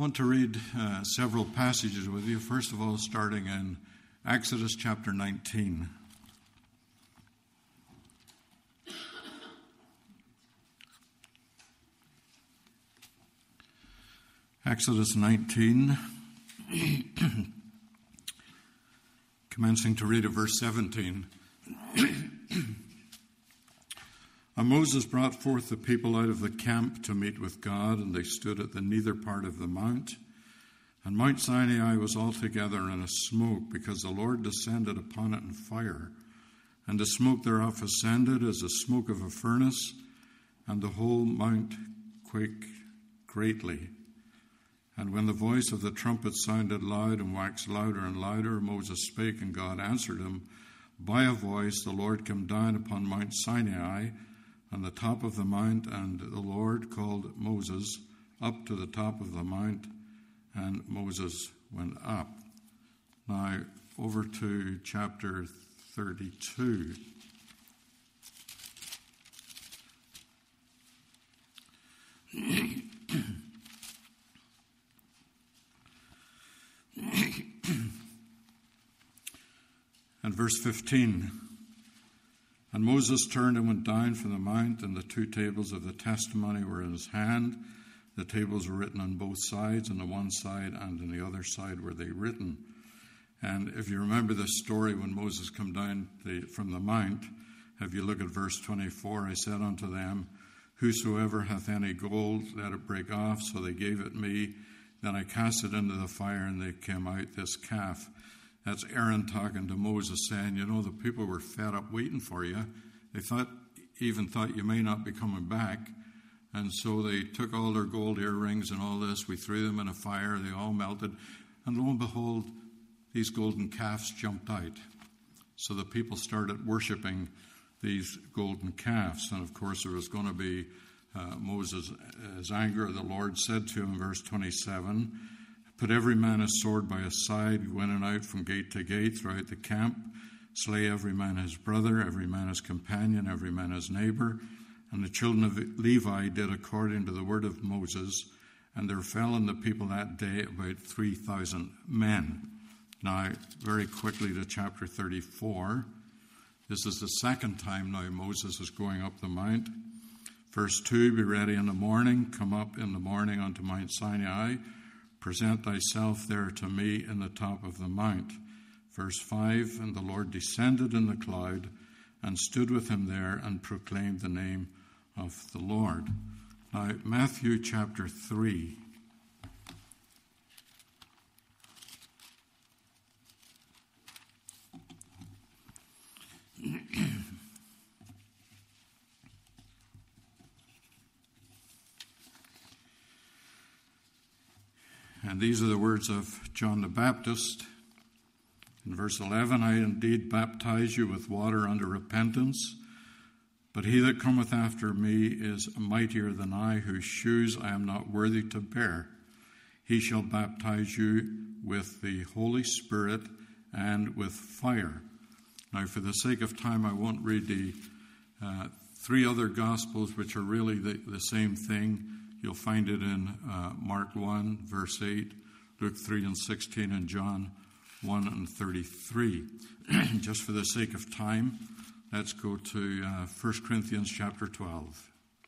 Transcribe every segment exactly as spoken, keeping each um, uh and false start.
I want to read uh, several passages with you. First of all, starting in Exodus chapter nineteen. Exodus nineteen, commencing to read at verse seventeen. And Moses brought forth the people out of the camp to meet with God, and they stood at the nether part of the mount. And Mount Sinai was altogether in a smoke, because the Lord descended upon it in fire. And the smoke thereof ascended as the smoke of a furnace, and the whole mount quaked greatly. And when the voice of the trumpet sounded loud and waxed louder and louder, Moses spake, and God answered him by a voice. The Lord came down upon Mount Sinai, on the top of the mount, and the Lord called Moses up to the top of the mount, and Moses went up. Now, over to chapter thirty-two. And verse fifteen. And Moses turned and went down from the mount, and the two tables of the testimony were in his hand. The tables were written on both sides, on the one side and on the other side were they written. And if you remember the story when Moses came down the, from the mount, if you look at verse twenty-four, I said unto them, Whosoever hath any gold, let it break off. So they gave it me. Then I cast it into the fire, and they came out this calf. That's Aaron talking to Moses, saying, you know, the people were fed up waiting for you. They thought, even thought you may not be coming back. And so they took all their gold earrings and all this. We threw them in a fire. They all melted. And lo and behold, these golden calves jumped out. So the people started worshiping these golden calves. And of course, there was going to be uh, Moses' his anger. The Lord said to him, verse twenty-seven, Put every man his sword by his side, go in and out from gate to gate throughout the camp. Slay every man his brother, every man his companion, every man his neighbor. And the children of Levi did according to the word of Moses, and there fell on the people that day about three thousand men. Now, very quickly to chapter thirty-four. This is the second time now Moses is going up the mount. Verse two, Be ready in the morning, come up in the morning unto Mount Sinai. Present thyself there to me in the top of the mount. Verse five, And the Lord descended in the cloud, and stood with him there, and proclaimed the name of the Lord. Now, Matthew chapter three. And these are the words of John the Baptist. In verse eleven, I indeed baptize you with water unto repentance, but he that cometh after me is mightier than I, whose shoes I am not worthy to bear. He shall baptize you with the Holy Spirit and with fire. Now, for the sake of time, I won't read the uh, three other Gospels, which are really the, the same thing. You'll find it in uh, Mark one, verse eight, Luke three and sixteen, and John one and thirty-three. Just for the sake of time, let's go to uh, First Corinthians chapter twelve.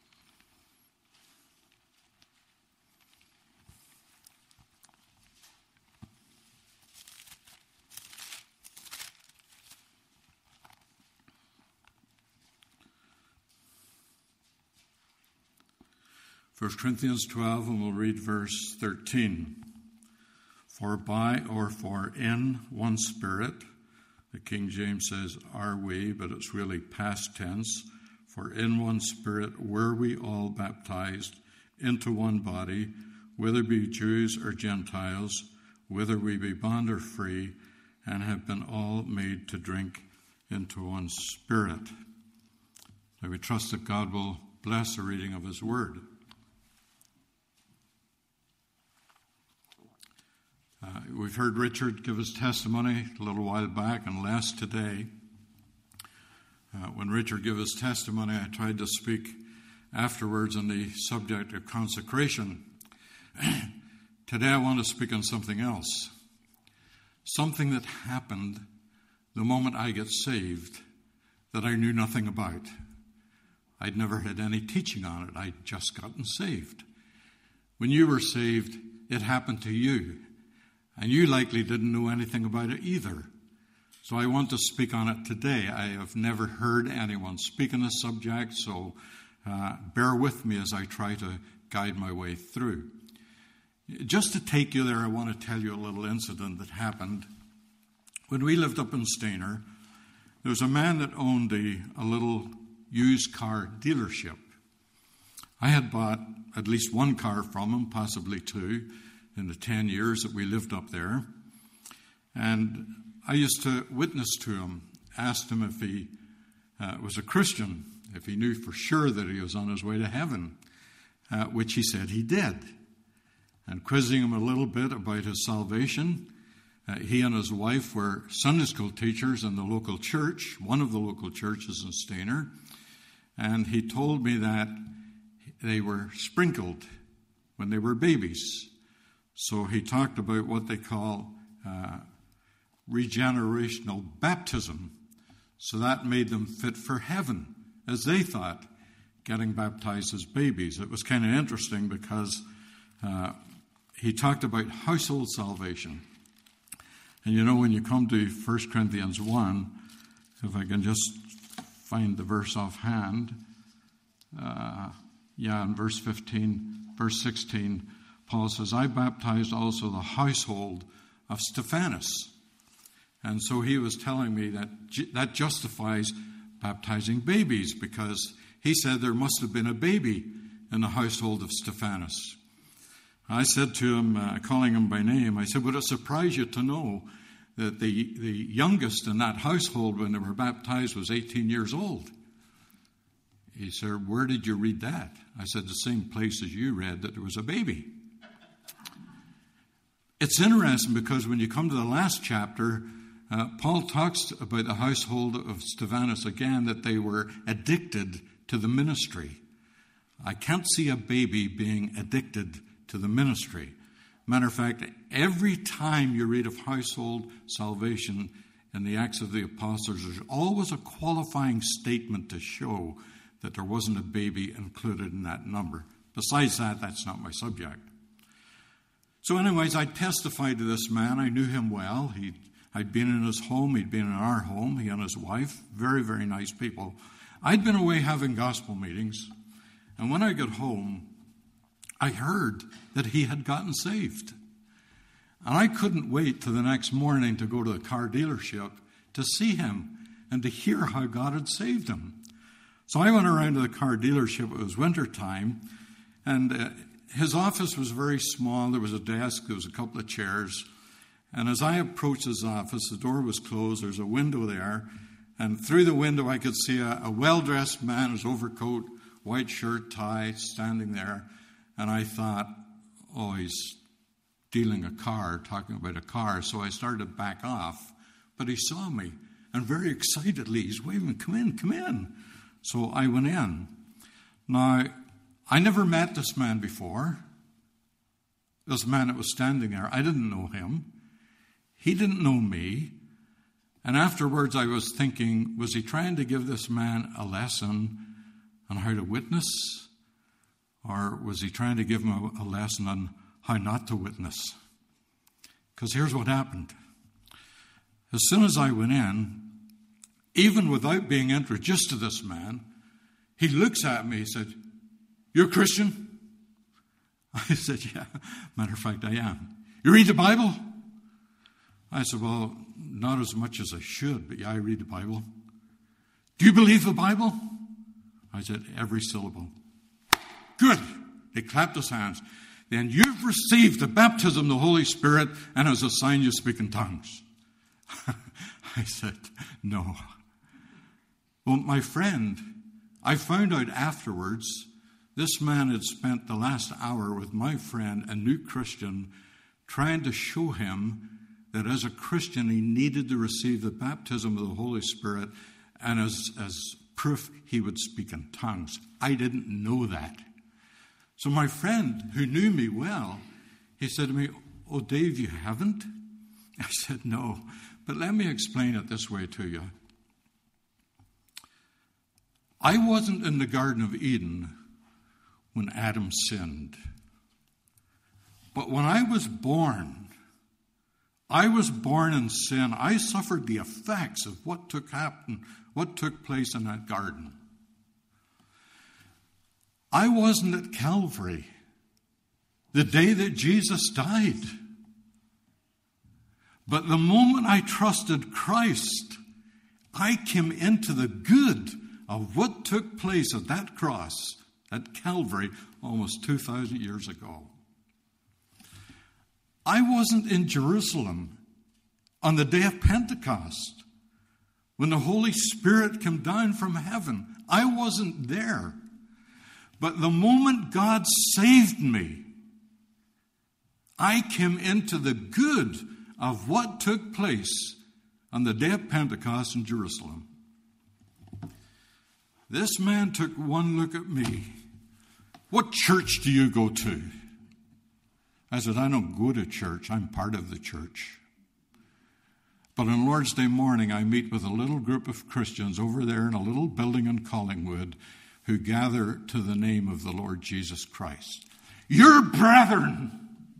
First Corinthians twelve, and we'll read verse thirteen. For by or for in one Spirit, the King James says, are we, but it's really past tense. For in one Spirit were we all baptized into one body, whether be Jews or Gentiles, whether we be bond or free, and have been all made to drink into one Spirit. Now we trust that God will bless the reading of his word. Uh, we've heard Richard give his testimony a little while back and last today. Uh, when Richard gave his testimony, I tried to speak afterwards on the subject of consecration, Today I want to speak on something else. Something that happened the moment I got saved that I knew nothing about. I'd never had any teaching on it. I'd just gotten saved. When you were saved, it happened to you. And you likely didn't know anything about it either. So I want to speak on it today. I have never heard anyone speak on this subject, so uh, bear with me as I try to guide my way through. Just to take you there, I want to tell you a little incident that happened. When we lived up in Stainer, there was a man that owned a, a little used car dealership. I had bought at least one car from him, possibly two, in the ten years that we lived up there. And I used to witness to him, asked him if he uh, was a Christian, if he knew for sure that he was on his way to heaven, uh, which he said he did. And quizzing him a little bit about his salvation, uh, he and his wife were Sunday school teachers in the local church, one of the local churches in Stainer. And he told me that they were sprinkled when they were babies. So he talked about what they call uh, regenerational baptism. So that made them fit for heaven, as they thought, getting baptized as babies. It was kind of interesting because uh, he talked about household salvation. And you know, when you come to First Corinthians one, if I can just find the verse offhand, uh, yeah, in verse fifteen, verse sixteen, Paul says, I baptized also the household of Stephanus. And so he was telling me that that justifies baptizing babies, because he said there must have been a baby in the household of Stephanus. I said to him, uh, calling him by name, I said, would it surprise you to know that the, the youngest in that household when they were baptized was eighteen years old? He said, where did you read that? I said, the same place as you read that there was a baby. It's interesting because when you come to the last chapter, uh, Paul talks about the household of Stephanus again, that they were addicted to the ministry. I can't see a baby being addicted to the ministry. Matter of fact, every time you read of household salvation in the Acts of the Apostles, there's always a qualifying statement to show that there wasn't a baby included in that number. Besides that, that's not my subject. So anyways, I testified to this man. I knew him well. He'd, I'd been in his home. He'd been in our home, he and his wife. Very, very nice people. I'd been away having gospel meetings. And when I got home, I heard that he had gotten saved. And I couldn't wait till the next morning to go to the car dealership to see him and to hear how God had saved him. So I went around to the car dealership. It was winter time, and uh, his office was very small. There was a desk, there was a couple of chairs. And as I approached his office, the door was closed. There's a window there. And through the window, I could see a, a well-dressed man, his overcoat, white shirt, tie, standing there. And I thought, oh, he's dealing a car, talking about a car. So I started to back off. But he saw me, and very excitedly, he's waving, come in, come in. So I went in. Now, I never met this man before. This man that was standing there, I didn't know him. He didn't know me. And afterwards I was thinking, was he trying to give this man a lesson on how to witness? Or was he trying to give him a, a lesson on how not to witness? Because here's what happened. As soon as I went in, even without being introduced to this man, he looks at me, he said, you're a Christian? I said, yeah, matter of fact, I am. You read the Bible? I said, well, not as much as I should, but yeah, I read the Bible. Do you believe the Bible? I said, every syllable. Good. He clapped his hands. Then you've received the baptism of the Holy Spirit, and as a sign you speak in tongues. I said, no. Well, my friend, I found out afterwards, this man had spent the last hour with my friend, a new Christian, trying to show him that as a Christian he needed to receive the baptism of the Holy Spirit, and as, as proof he would speak in tongues. I didn't know that. So my friend, who knew me well, He said to me, "Oh, Dave, you haven't?" I said, "No, but let me explain it this way to you. I wasn't in the Garden of Eden when Adam sinned. But when I was born, I was born in sin. I suffered the effects of what took happen, what took place in that garden. I wasn't at Calvary the day that Jesus died. But the moment I trusted Christ, I came into the good of what took place at that cross, at Calvary, almost two thousand years ago. I wasn't in Jerusalem on the day of Pentecost when the Holy Spirit came down from heaven. I wasn't there. But the moment God saved me, I came into the good of what took place on the day of Pentecost in Jerusalem. This man took one look at me. "What church do you go to?" I said, "I don't go to church. I'm part of the church. But on Lord's Day morning, I meet with a little group of Christians over there in a little building in Collingwood who gather to the name of the Lord Jesus Christ. Your brethren."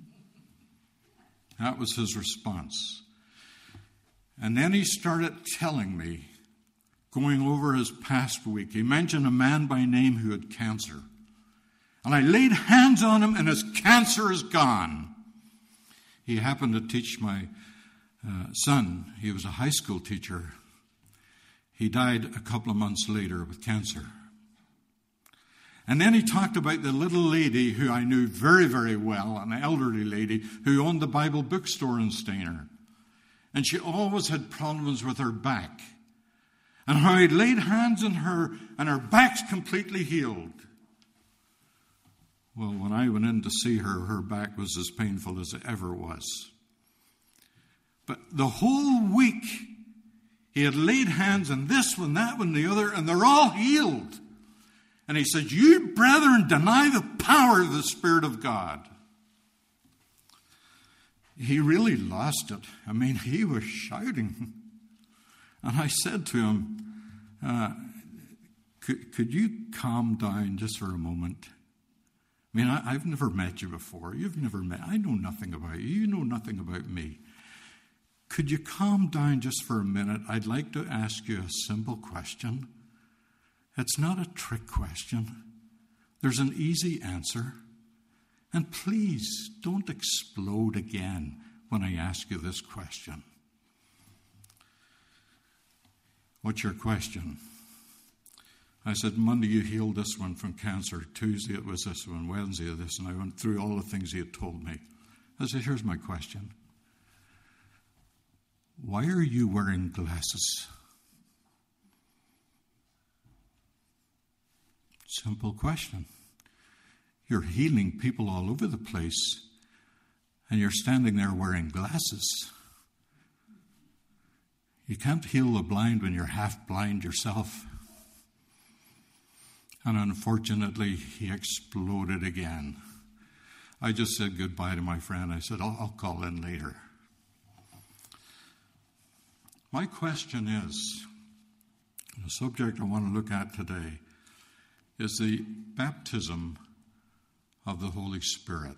That was his response. And then he started telling me, going over his past week. He mentioned a man by name who had cancer. And I laid hands on him and his cancer is gone. He happened to teach my uh, son. He was a high school teacher. He died a couple of months later with cancer. And then he talked about the little lady who I knew very, very well, an elderly lady who owned the Bible bookstore in Stainer. And she always had problems with her back. And how he'd laid hands on her and her back's completely healed. Well, when I went in to see her, her back was as painful as it ever was. But the whole week, he had laid hands on this one, that one, the other, and they're all healed. And he said, "You brethren deny the power of the Spirit of God." He really lost it. I mean, he was shouting. And I said to him, uh, could, could you calm down just for a moment? I mean, I, I've never met you before. You've never met. I know nothing about you. You know nothing about me. Could you calm down just for a minute? I'd like to ask you a simple question. It's not a trick question. There's an easy answer. And please don't explode again when I ask you this question. What's your question? I said, Monday you healed this one from cancer. Tuesday it was this one. Wednesday this. And I went through all the things he had told me. I said, here's my question. Why are you wearing glasses? Simple question. You're healing people all over the place, and you're standing there wearing glasses. You can't heal the blind when you're half blind yourself. And unfortunately, he exploded again. I just said goodbye to my friend. I said, I'll, I'll call in later. My question is, the subject I want to look at today is the baptism of the Holy Spirit.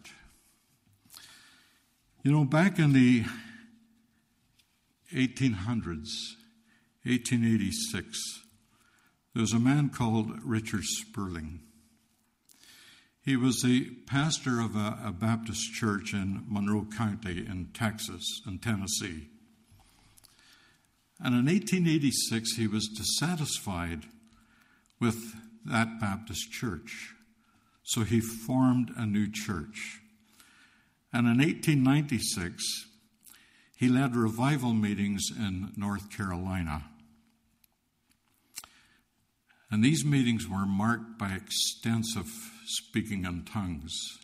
You know, back in the eighteen hundreds, eighteen eighty-six, there was a man called Richard Sperling. He was the pastor of a, a Baptist church in Monroe County in Texas, in Tennessee. And in eighteen eighty-six, he was dissatisfied with that Baptist church. So he formed a new church. And in eighteen ninety-six, he led revival meetings in North Carolina. And these meetings were marked by extensive speaking in tongues.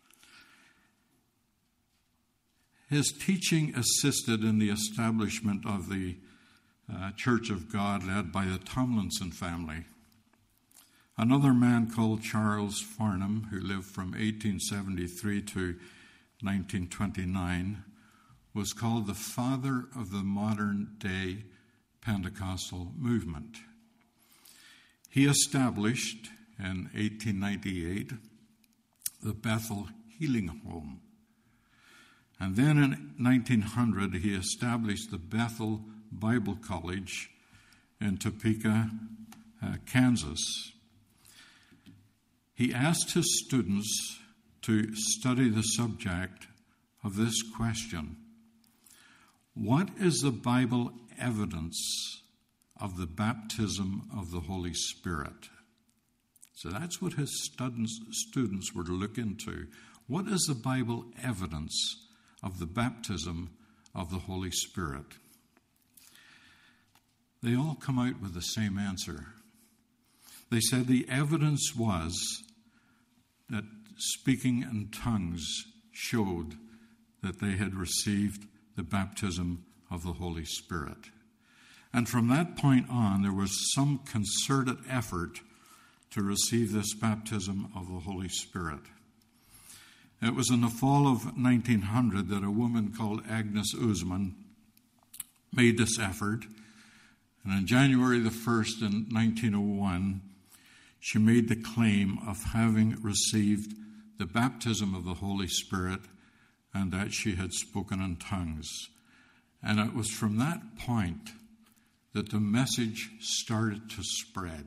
His teaching assisted in the establishment of the uh, Church of God led by the Tomlinson family. Another man called Charles Farnham, who lived from eighteen seventy-three to nineteen twenty-nine, was called the father of the modern-day Pentecostal movement. He established in eighteen ninety-eight the Bethel Healing Home. And then in nineteen hundred, he established the Bethel Bible College in Topeka, uh, Kansas. He asked his students to study the subject of this question: what is the Bible evidence of the baptism of the Holy Spirit? So that's what his students, students were to look into. What is the Bible evidence of the baptism of the Holy Spirit? They all come out with the same answer. They said the evidence was that speaking in tongues showed that they had received the baptism of the Holy Spirit. And from that point on, there was some concerted effort to receive this baptism of the Holy Spirit. It was in the fall of nineteen hundred that a woman called Agnes Usman made this effort. And on January the first in nineteen oh one, she made the claim of having received the baptism of the Holy Spirit and that she had spoken in tongues. And it was from that point that the message started to spread.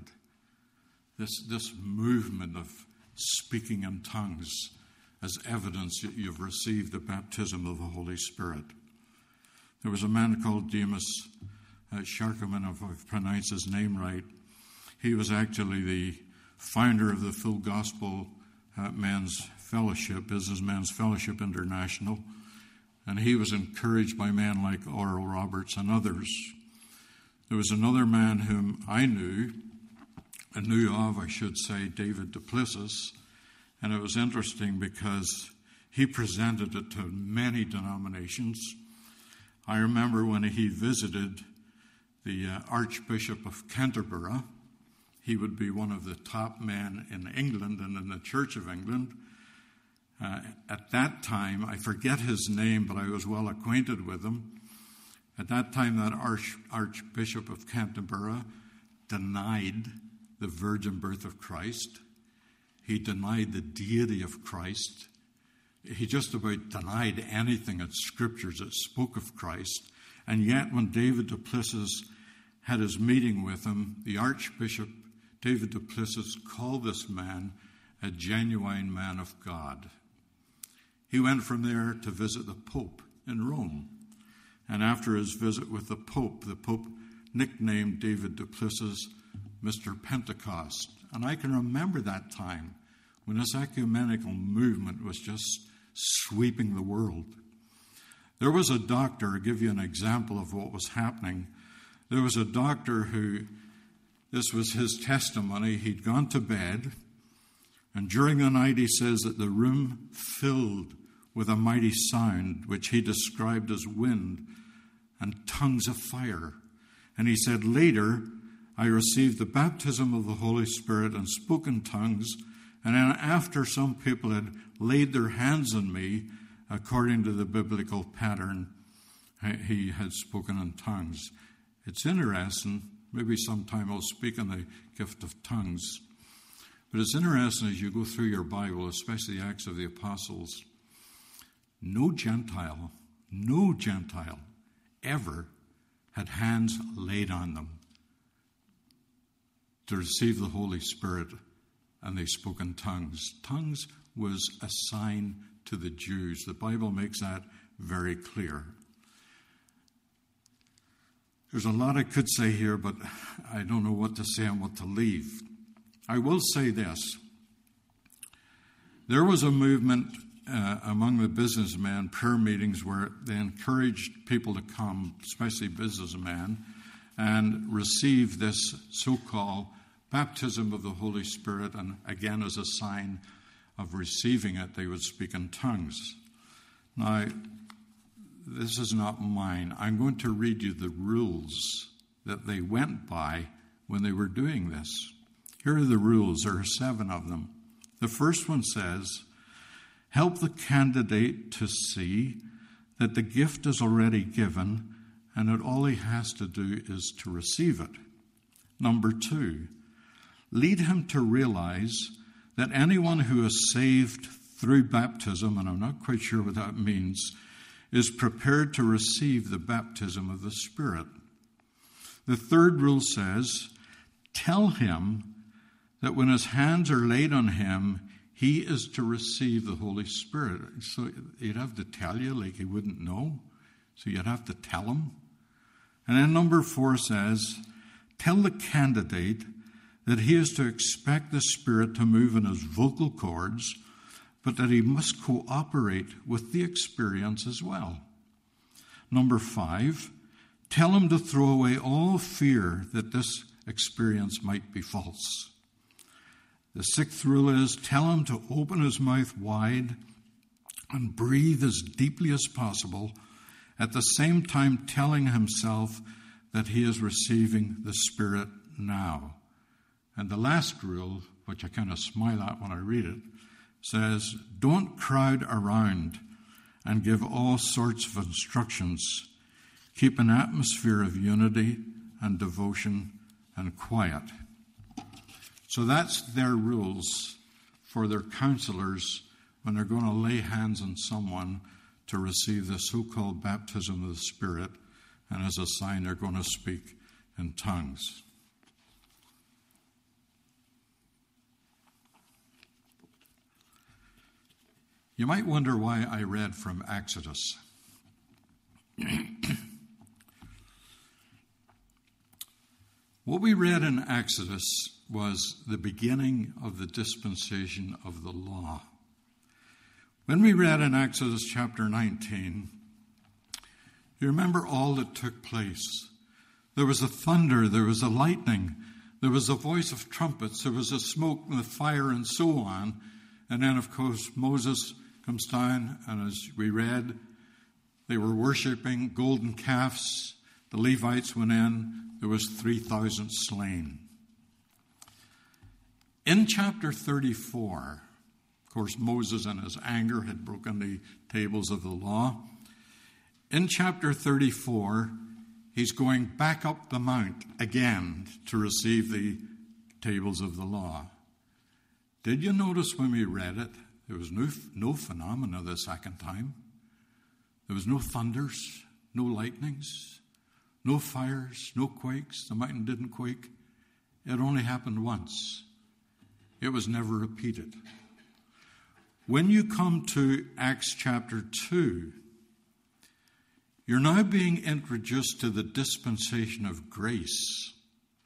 This, this movement of speaking in tongues as evidence that you've received the baptism of the Holy Spirit. There was a man called Demas uh, Sharkaman, if I've pronounced his name right. He was actually the founder of the Full Gospel uh, Men's Fellowship, Businessmen's Fellowship International, and he was encouraged by men like Oral Roberts and others. There was another man whom I knew, and knew of, I should say, David Duplessis, and it was interesting because he presented it to many denominations. I remember when he visited the uh, Archbishop of Canterbury. He would be one of the top men in England and in the Church of England. Uh, at that time, I forget his name, but I was well acquainted with him. At that time, that Arch, Archbishop of Canterbury denied the virgin birth of Christ. He denied the deity of Christ. He just about denied anything in Scriptures that spoke of Christ. And yet, when David Duplessis had his meeting with him, the Archbishop David Duplessis called this man a genuine man of God. He went from there to visit the Pope in Rome. And after his visit with the Pope, the Pope nicknamed David Duplessis Mister Pentecost. And I can remember that time when this ecumenical movement was just sweeping the world. There was a doctor, I'll give you an example of what was happening. There was a doctor who, this was his testimony, he'd gone to bed, and during the night he says that the room filled with a mighty sound, which he described as wind and tongues of fire. And he said, later, I received the baptism of the Holy Spirit and spoke in tongues, and then after some people had laid their hands on me, according to the biblical pattern, he had spoken in tongues. It's interesting, maybe sometime I'll speak on the gift of tongues, but it's interesting as you go through your Bible, especially the Acts of the Apostles, no Gentile, no Gentile ever had hands laid on them to receive the Holy Spirit, and they spoke in tongues. Tongues was a sign to the Jews. The Bible makes that very clear. There's a lot I could say here, but I don't know what to say and what to leave. I will say this. There was a movement uh, among the businessmen, prayer meetings, where they encouraged people to come, especially businessmen, and receive this so-called baptism of the Holy Spirit, and again, as a sign of receiving it, they would speak in tongues. Now, this is not mine. I'm going to read you the rules that they went by when they were doing this. Here are the rules. There are seven of them. The first one says, Help the candidate to see that the gift is already given and that all he has to do is to receive it. Number two, lead him to realize that anyone who is saved through baptism, and I'm not quite sure what that means, is prepared to receive the baptism of the Spirit. The third rule says, tell him that when his hands are laid on him, he is to receive the Holy Spirit. So you'd have to tell you like he wouldn't know. So you'd have to tell him. And then number four says, tell the candidate that he is to expect the Spirit to move in his vocal cords, but that he must cooperate with the experience as well. Number five, tell him to throw away all fear that this experience might be false. The sixth rule is, tell him to open his mouth wide and breathe as deeply as possible, at the same time telling himself that he is receiving the Spirit now. And the last rule, which I kind of smile at when I read it, says, don't crowd around and give all sorts of instructions. Keep an atmosphere of unity and devotion and quiet. So that's their rules for their counselors when they're going to lay hands on someone to receive the so-called baptism of the Spirit, and as a sign they're going to speak in tongues. You might wonder why I read from Exodus. What we read in Exodus was the beginning of the dispensation of the law. When we read in Exodus chapter nineteen, you remember all that took place. There was a thunder, there was a lightning, there was a voice of trumpets, there was a smoke and the fire and so on. And then, of course, Moses comes down, and as we read, they were worshiping golden calves. The Levites went in. There was three thousand slain. In chapter thirty-four, of course, Moses in his anger had broken the tables of the law. In chapter thirty-four, he's going back up the mount again to receive the tables of the law. Did you notice when we read it, there was no, no phenomena the second time? There was no thunders, no lightnings, no fires, no quakes. The mountain didn't quake. It only happened once. It was never repeated. When you come to Acts chapter two, you're now being introduced to the dispensation of grace.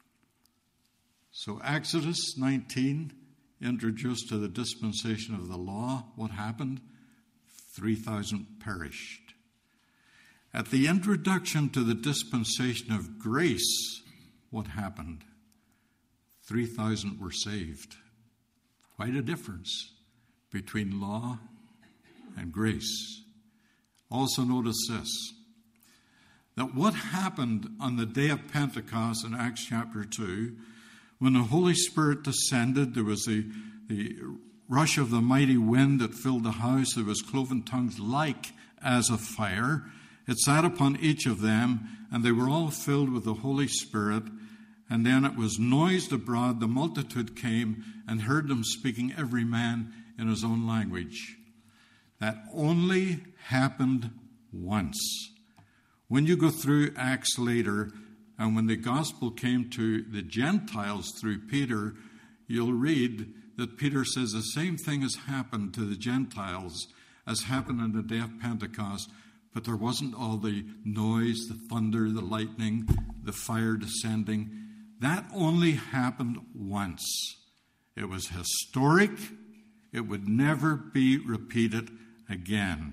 So Exodus nineteen, introduced to the dispensation of the law. What happened? three thousand perished. At the introduction to the dispensation of grace, what happened? three thousand were saved. Quite a difference between law and grace. Also notice this, that what happened on the day of Pentecost in Acts chapter two, when the Holy Spirit descended, there was the, the rush of the mighty wind that filled the house. There was cloven tongues like as of fire. It sat upon each of them, and they were all filled with the Holy Spirit. And then it was noised abroad. The multitude came and heard them speaking, every man in his own language. That only happened once. When you go through Acts later, and when the gospel came to the Gentiles through Peter, you'll read that Peter says the same thing has happened to the Gentiles as happened on the day of Pentecost, but there wasn't all the noise, the thunder, the lightning, the fire descending. That only happened once. It was historic. It would never be repeated again.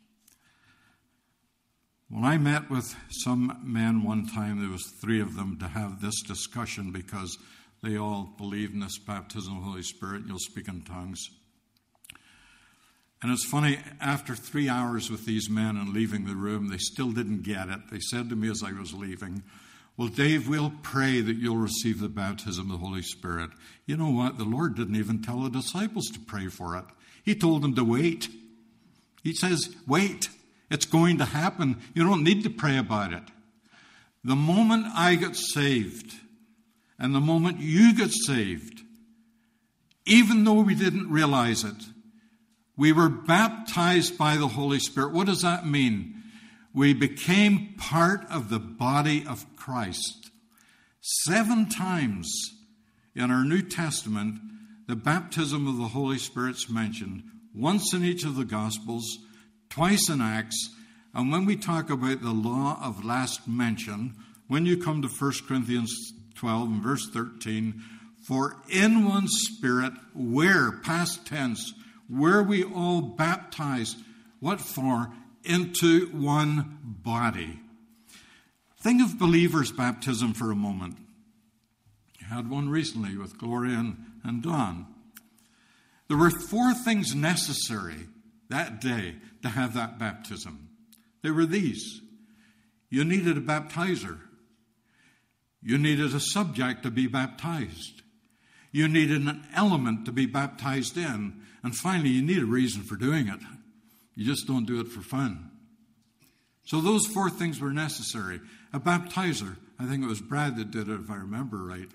When I met with some men one time, there was three of them, to have this discussion because they all believe in this baptism of the Holy Spirit. You'll speak in tongues. And it's funny, after three hours with these men and leaving the room, they still didn't get it. They said to me as I was leaving, well, Dave, we'll pray that you'll receive the baptism of the Holy Spirit. You know what? The Lord didn't even tell the disciples to pray for it. He told them to wait. He says, wait. It's going to happen. You don't need to pray about it. The moment I get saved, and the moment you get saved, even though we didn't realize it, we were baptized by the Holy Spirit. What does that mean? We became part of the body of Christ. Seven times in our New Testament, the baptism of the Holy Spirit's mentioned, once in each of the Gospels, twice in Acts, and when we talk about the law of last mention, when you come to First Corinthians twelve and verse thirteen, for in one Spirit, where, past tense, were we all baptized, what for? Into one body. Think of believers' baptism for a moment. I had one recently with Gloria and, and Don. There were four things necessary that day to have that baptism. They were these. You needed a baptizer. You needed a subject to be baptized. You needed an element to be baptized in. And finally, you need a reason for doing it. You just don't do it for fun. So those four things were necessary. A baptizer. I think it was Brad that did it, if I remember right.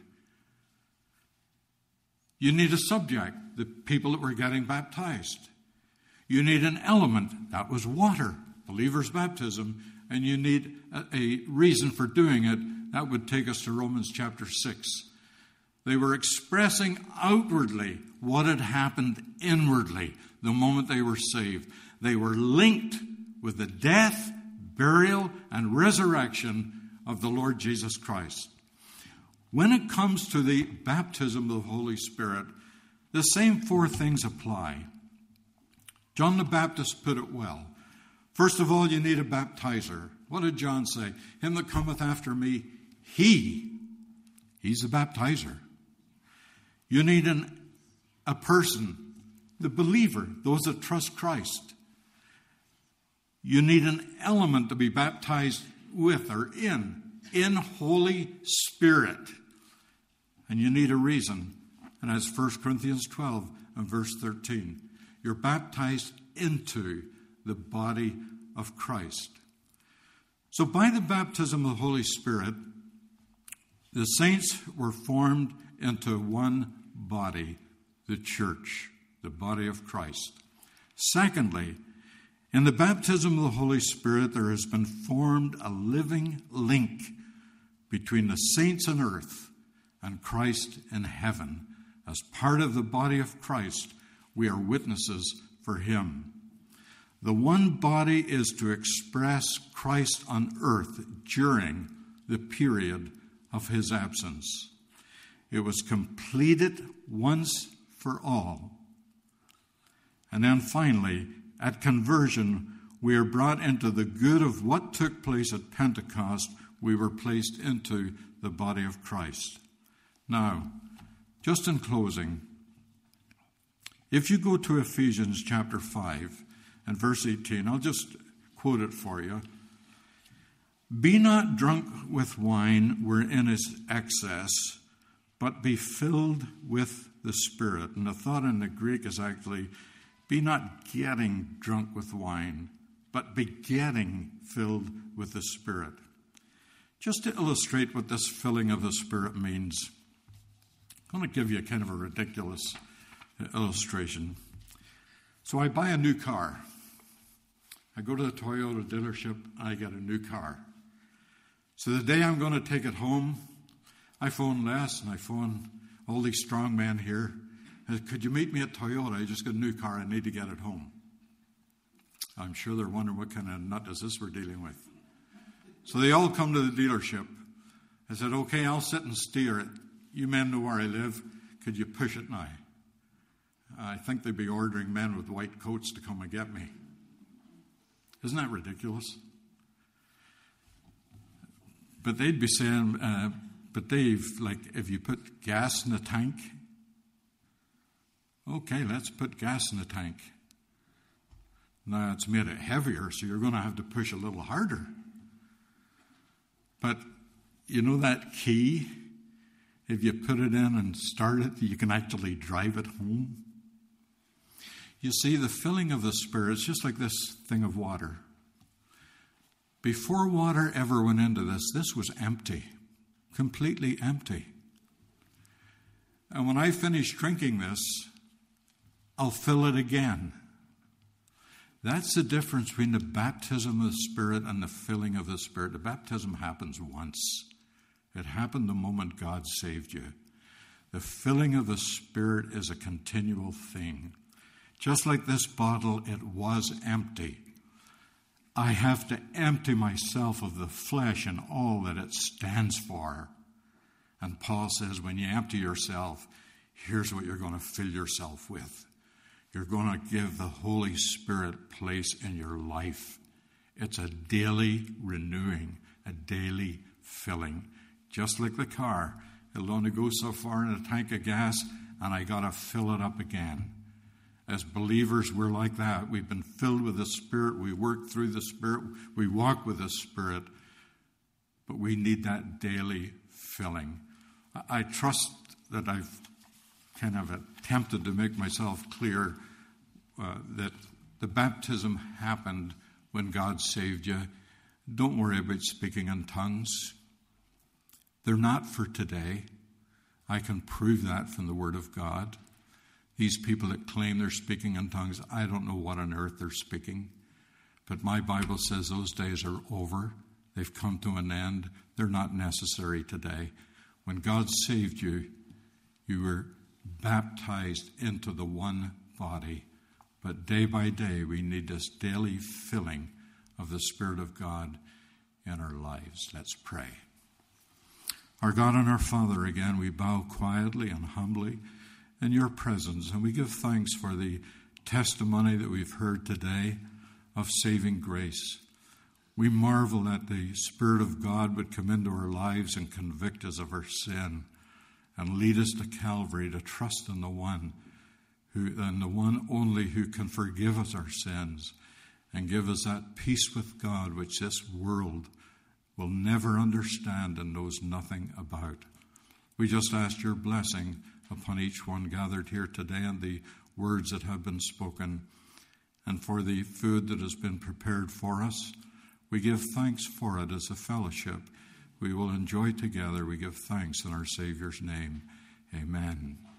You need a subject, the people that were getting baptized. You need an element. That was water, believer's baptism. And you need a, a reason for doing it. That would take us to Romans chapter six. They were expressing outwardly what had happened inwardly the moment they were saved. They were linked with the death, burial, and resurrection of the Lord Jesus Christ. When it comes to the baptism of the Holy Spirit, the same four things apply. John the Baptist put it well. First of all, you need a baptizer. What did John say? Him that cometh after me, he, he's the baptizer. You need an, a person, the believer, those that trust Christ. You need an element to be baptized with or in, in Holy Spirit. And you need a reason. And that's First Corinthians twelve and verse thirteen. You're baptized into the body of Christ. So by the baptism of the Holy Spirit, the saints were formed into one body, the church, the body of Christ. Secondly, in the baptism of the Holy Spirit, there has been formed a living link between the saints on earth and Christ in heaven. As part of the body of Christ, we are witnesses for him. The one body is to express Christ on earth during the period of his absence. It was completed once for all. And then finally, at conversion, we are brought into the good of what took place at Pentecost. We were placed into the body of Christ. Now, just in closing, if you go to Ephesians chapter five and verse eighteen, I'll just quote it for you. Be not drunk with wine wherein is excess, but be filled with the Spirit. And the thought in the Greek is actually, be not getting drunk with wine, but be getting filled with the Spirit. Just to illustrate what this filling of the Spirit means, I'm going to give you kind of a ridiculous illustration. So I buy a new car. I go to the Toyota dealership, and I get a new car. So the day I'm going to take it home, I phone Les and I phone all these strong men here. I said, could you meet me at Toyota? I just got a new car. I need to get it home. I'm sure they're wondering what kind of nut is this we're dealing with. So they all come to the dealership. I said, okay, I'll sit and steer it. You men know where I live. Could you push it now? I think they'd be ordering men with white coats to come and get me. Isn't that ridiculous? But they'd be saying, uh, but Dave, like, if you put gas in the tank, okay, let's put gas in the tank. Now it's made it heavier, so you're going to have to push a little harder. But you know that key? If you put it in and start it, you can actually drive it home. You see, the filling of the Spirit is just like this thing of water. Before water ever went into this, this was empty, completely empty. And when I finish drinking this, I'll fill it again. That's the difference between the baptism of the Spirit and the filling of the Spirit. The baptism happens once. It happened the moment God saved you. The filling of the Spirit is a continual thing. Just like this bottle, it was empty. I have to empty myself of the flesh and all that it stands for. And Paul says, when you empty yourself, here's what you're going to fill yourself with. You're going to give the Holy Spirit place in your life. It's a daily renewing, a daily filling. Just like the car. It'll only go so far in a tank of gas, and I got to fill it up again. As believers, we're like that. We've been filled with the Spirit. We work through the Spirit. We walk with the Spirit. But we need that daily filling. I trust that I've kind of attempted to make myself clear uh, that the baptism happened when God saved you. Don't worry about speaking in tongues. They're not for today. I can prove that from the Word of God. These people that claim they're speaking in tongues, I don't know what on earth they're speaking. But my Bible says those days are over. They've come to an end. They're not necessary today. When God saved you, you were baptized into the one body. But day by day, we need this daily filling of the Spirit of God in our lives. Let's pray. Our God and our Father, again, we bow quietly and humbly in your presence, and we give thanks for the testimony that we've heard today of saving grace. We marvel that the Spirit of God would come into our lives and convict us of our sin and lead us to Calvary to trust in the one who, and the one only who can forgive us our sins and give us that peace with God which this world will never understand and knows nothing about. We just ask your blessing upon each one gathered here today and the words that have been spoken, and for the food that has been prepared for us. We give thanks for it as a fellowship we will enjoy together. We give thanks in our Savior's name. Amen.